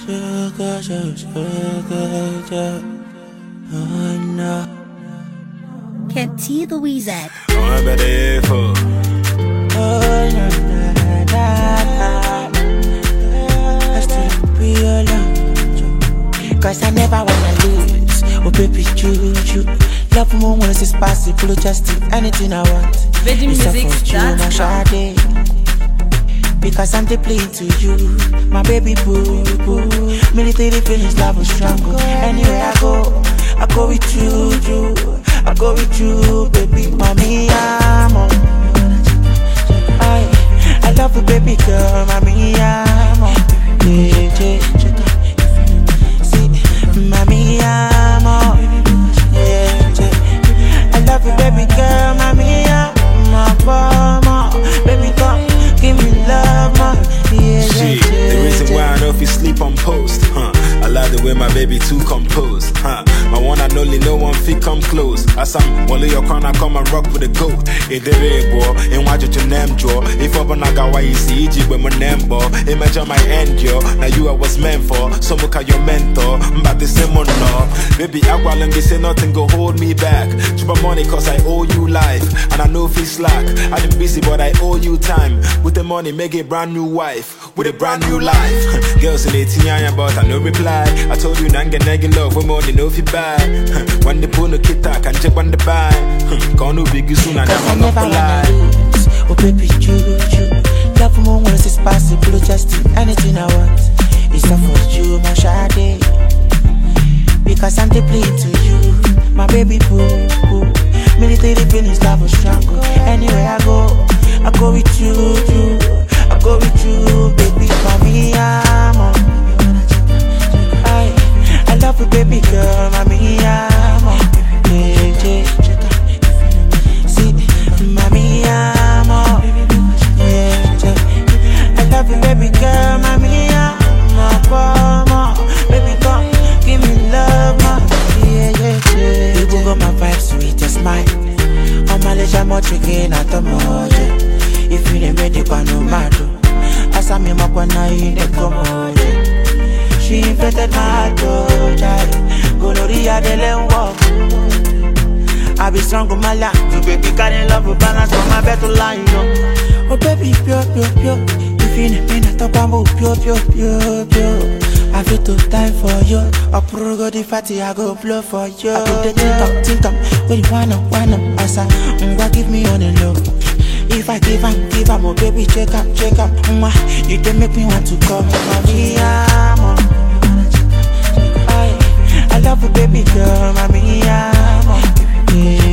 sugar, sugar, oh no. Can't see the wizard. I'm better for. Oh no, na na na. I still be alone, 'cause I never wanna lose. Oh baby, you love me when it's possible. Just do anything I want. VeggieMusic.com. Because I'm deeply into you, my baby boo boo. Military feelings, love is stronger. Anywhere I go with you, I go with you, baby, mommy, I'm on. I love you, baby girl, mommy, I'm on. Yeah, see, mommy, I'm on. Yeah, I love you, baby girl, mommy, I'm on. Baby, come, give me love, man. Yeah, Shit, the reason why I know if you sleep on post, I love the way my baby too composed, My one and only, no one fit come close. As I'm one of your crown, I come and rock with the goat. It the red boy, and watch it your name draw. If up on I got why you see it with my name ball. Imagine my end, yo. Now you I was meant for. Some look at your mentor. But the same one, no. Baby, I want them, they say nothing go hold me back. Chupa money, 'cause I owe you life. And I know if it's slack. I've been busy, but I owe you time. With the money, make a brand new wife. With a brand new life. Girls in 18, but I no reply. I told you, Nanga love, when money no fi buy. When the bono kita, can check when the buy. Gonna be soon, I never lie. Oh baby, you love me when it's possible. Just do anything I want. It's not for you, my shawty. Because I'm deeply into you, my baby boo boo. Military feelings, love is stronger. Anywhere I go with you, I go with you, baby, mommy, I'm on. I love you, baby girl, mommy, I'm on. Yeah, see, mommy, I'm on. Yeah, I love you, baby girl, mommy, I'm on. Baby, come, give me love, ma. Yeah. You got my vibe sweet, just mine. On my leisure, I'm drinking at the mall. If you ain't ready, but no matter. As I'm in my corner, you ain't come on. She infected my heart, child. Gonorrhea, they let walk. I be strong with my life. You baby, carry love with balance on my better line, you know. Oh baby, pure. If you ain't been at the bamboo, pure. I feel to die for you. I go the fatty, I go blow for you. I put the think up. When you wanna, as I give me on the low. If I give am, oh baby, check up. You can make me want to come, mommy, I'm on. I love you, baby girl, mommy, I'm on. Yeah.